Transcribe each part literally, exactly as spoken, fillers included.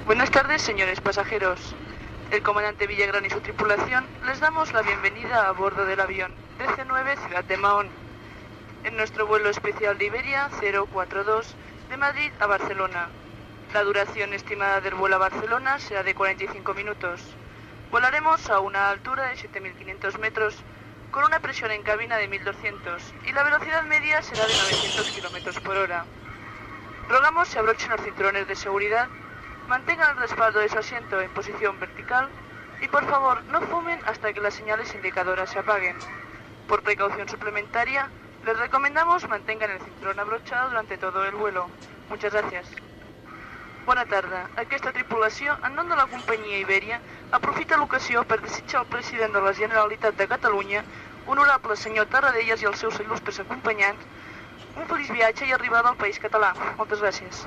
Buenas tardes, señores pasajeros. El comandante Villagrán y su tripulación les damos la bienvenida a bordo del avión D C nueve Ciudad de Mahón, en nuestro vuelo especial de Iberia cero cuatro dos de Madrid a Barcelona. La duración estimada del vuelo a Barcelona será de cuarenta y cinco minutos. Volaremos a una altura de siete mil quinientos metros con una presión en cabina de mil doscientos y la velocidad media será de novecientos kilómetros por hora. Rogamos se abrochen los cinturones de seguridad, mantengan el respaldo de su asiento en posición vertical y por favor no fumen hasta que las señales indicadoras se apaguen. Por precaución suplementaria, les recomendamos mantengan el cinturón abrochado durante todo el vuelo. Muchas gracias. Bona tarda. Aquesta tripulació, en nom de la companyia Iberia, aprofita l'ocasió per desitjar al president de la Generalitat de Catalunya, honorable senyor Tarradellas i els seus il·lustres acompanyants, un feliç viatge i arribada al país català. Moltes gràcies.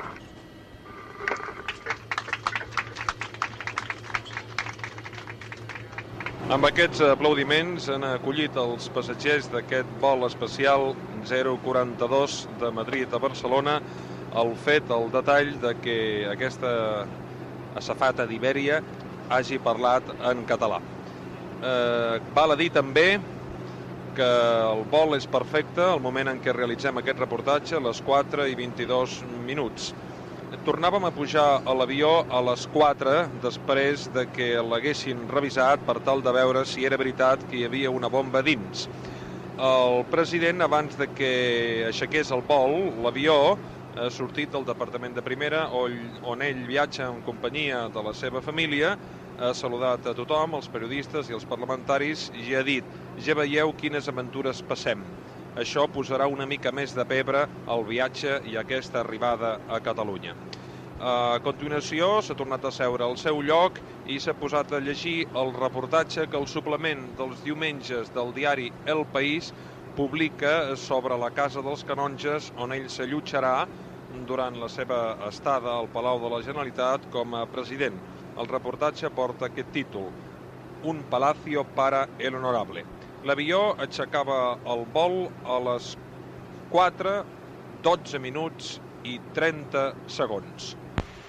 Amb aquests aplaudiments han acollit els passatgers d'aquest vol especial zero quaranta-dos de Madrid a Barcelona el fet, el detall de que aquesta azafata d'Ibèria hagi parlat en català. Eh, val a dir també que el vol és perfecte al moment en què realitzem aquest reportatge, a les quatre i vint-i-dos minuts. Tornàvem a pujar a l'avió a les quatre després de que l'haguessin revisat per tal de veure si era veritat que hi havia una bomba dins. El president, abans de que aixequés el vol, l'avió, ha sortit del departament de primera on ell viatja en companyia de la seva família, ha saludat a tothom, els periodistes i els parlamentaris, i ha dit: ja veieu quines aventures passem. Això posarà una mica més de pebre al viatge i aquesta arribada a Catalunya. A continuació s'ha tornat a seure al seu lloc i s'ha posat a llegir el reportatge que el suplement dels diumenges del diari El País publica sobre la Casa dels Canonges, on ell s'allotjarà durant la seva estada al Palau de la Generalitat com a president. El reportatge porta aquest títol: Un palacio para el honorable. L'avió aixecava el vol a les quatre, dotze minuts y treinta segons.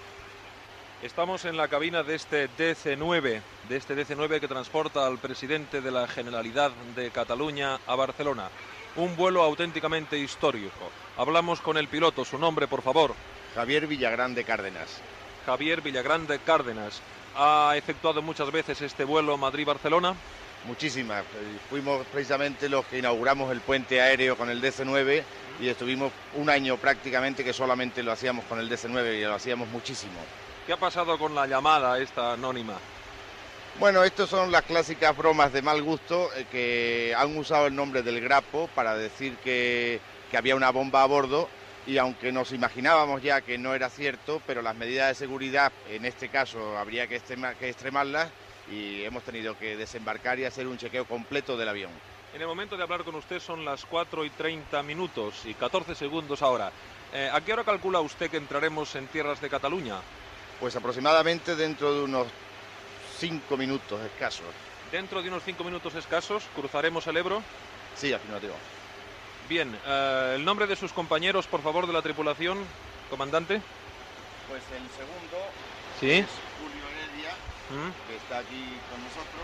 Estamos en la cabina de este D C nueve, de este D C nueve que transporta al presidente de la Generalidad de Cataluña a Barcelona. Un vuelo auténticamente histórico. Hablamos con el piloto. Su nombre, por favor. Javier Villagrán de Cárdenas. Javier Villagrán de Cárdenas. ¿Ha efectuado muchas veces este vuelo Madrid-Barcelona? Muchísimas. Fuimos precisamente los que inauguramos el puente aéreo con el D C nueve y estuvimos un año prácticamente que solamente lo hacíamos con el D C nueve y lo hacíamos muchísimo. ¿Qué ha pasado con la llamada esta anónima? Bueno, estas son las clásicas bromas de mal gusto eh, que han usado el nombre del Grapo para decir que, que había una bomba a bordo, y aunque nos imaginábamos ya que no era cierto, pero las medidas de seguridad en este caso habría que, extrema, que extremarlas, y hemos tenido que desembarcar y hacer un chequeo completo del avión. En el momento de hablar con usted son las cuatro y treinta minutos y catorce segundos ahora. Eh, ¿A qué hora calcula usted que entraremos en tierras de Cataluña? Pues aproximadamente dentro de unos cinco minutos escasos. ¿Dentro de unos cinco minutos escasos cruzaremos el Ebro? Sí, afirmativo. Bien, eh, el nombre de sus compañeros, por favor, de la tripulación, comandante. Pues el segundo ¿Sí? es Julio Heredia, ¿Mm? que está aquí con nosotros,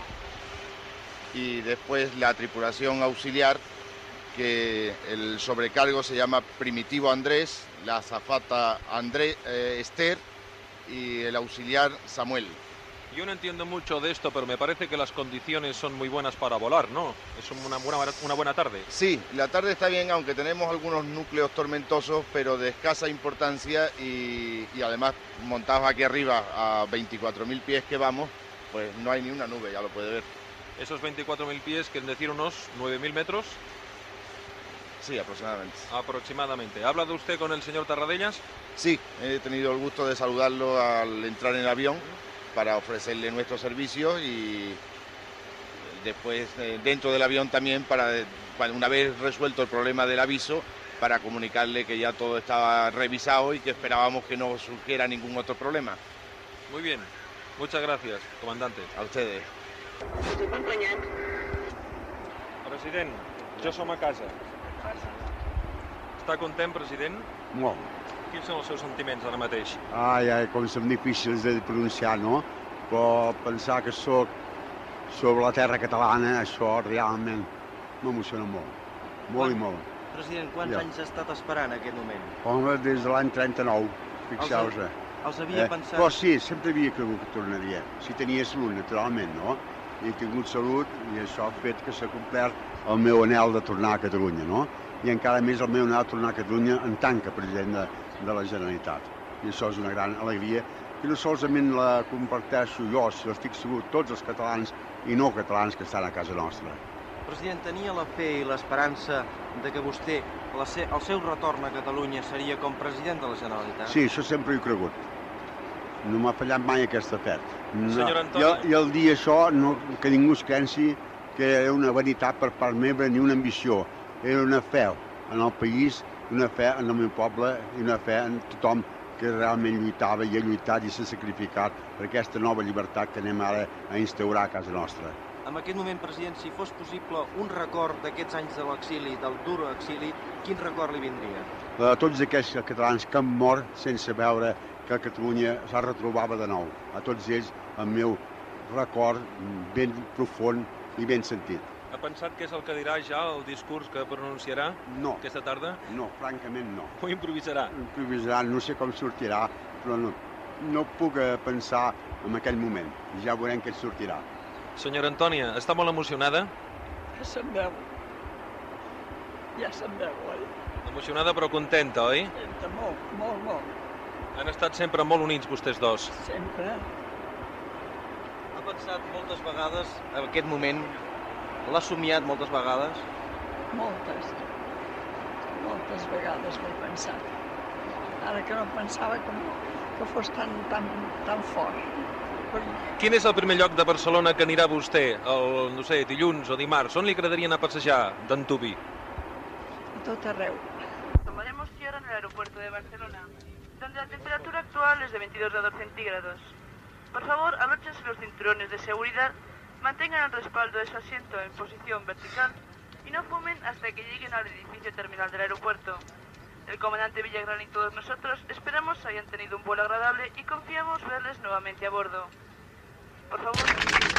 y después la tripulación auxiliar, que el sobrecargo se llama Primitivo Andrés, la azafata André, eh, Esther, y el auxiliar Samuel. Yo no entiendo mucho de esto, pero me parece que las condiciones son muy buenas para volar, ¿no? Es una buena, una buena tarde. Sí, la tarde está bien, aunque tenemos algunos núcleos tormentosos, pero de escasa importancia, y, y además montados aquí arriba a veinticuatro mil pies que vamos, pues no hay ni una nube, ya lo puede ver. Esos veinticuatro mil pies quieren decir unos nueve mil metros. Sí, aproximadamente. Aproximadamente. ¿Ha hablado usted con el señor Tarradellas? Sí, he tenido el gusto de saludarlo al entrar en el avión para ofrecerle nuestros servicios, y después eh, dentro del avión también para, para, una vez resuelto el problema del aviso, para comunicarle que ya todo estaba revisado y que esperábamos que no surgiera ningún otro problema. Muy bien. Muchas gracias, comandante. A ustedes. President, jo som a casa. Està content, president? Molt. Quins són els seus sentiments ara mateix? Ai, ai, com són difícils de pronunciar, no? Però pensar que sóc sobre la terra catalana, això realment m'emociona molt. Molt i molt. President, quants Ja. anys ha estat esperant aquest moment? Home, des de l'any trenta-nou, fixeu-vos. Els havia Eh? pensat... Però sí, sempre havia cregut que tornaria. Si tenia salut, naturalment, no? I he tingut salut i això ha fet que s'ha complert el meu anhel de tornar a Catalunya, no? I encara més el meu anhel de tornar a Catalunya en tant que president de, de la Generalitat. I això és una gran alegria que no solament la comparteixo jo, sinó estic segur tots els catalans i no catalans que estan a casa nostra. President, tenia la fe i l'esperança de que vostè, la se el seu retorn a Catalunya seria com president de la Generalitat? Sí, això sempre ho he cregut. No m'ha fallat mai aquesta fe. No. Senyor Antoni. I, I el dir això, no, que ningú es pensi que era una veritat per part meva ni una ambició. Era una fe en el país, una fe en el meu poble i una fe en tothom que realment lluitava i ha lluitat i s'ha sacrificat per aquesta nova llibertat que anem ara a instaurar a casa nostra. En aquest moment, president, si fos possible un record d'aquests anys de l'exili, del dur exili, quin record li vindria? De tots aquests catalans que han mort sense veure que Catalunya s'ha retrobava de nou. A tots ells el meu record ben profund i ben sentit. Ha pensat què és el que dirà ja el discurs que pronunciarà No, aquesta tarda? no, francament no. Ho improvisarà? Improvisarà, no sé com sortirà, però no, no puc eh, pensar en aquell moment. Ja veurem què sortirà. Senyora Antònia, està molt emocionada? Ja se'n veu. Ja se'n veu, oi? Emocionada però contenta, oi? Senta molt, molt, molt. Han estat sempre molt units vostès dos. Sempre. Ha pensat moltes vegades en aquest moment, l'ha somiat moltes vegades? Moltes. Moltes vegades l'he pensat. Ara que no pensava que, no, que fos tan, tan, tan fort. Però Quin és el primer lloc de Barcelona que anirà vostè, el, no sé, dilluns o dimarts? On li agradaria anar a passejar d'Antubi? a tot arreu. Tomaremos tierra en el aeropuerto de Barcelona, donde la temperatura actual es de veintidós grados centígrados. Por favor, abróchense los cinturones de seguridad, mantengan el respaldo de su asiento en posición vertical y no fumen hasta que lleguen al edificio terminal del aeropuerto. El comandante Villagrán y todos nosotros esperamos hayan tenido un vuelo agradable y confiamos verles nuevamente a bordo. Por favor...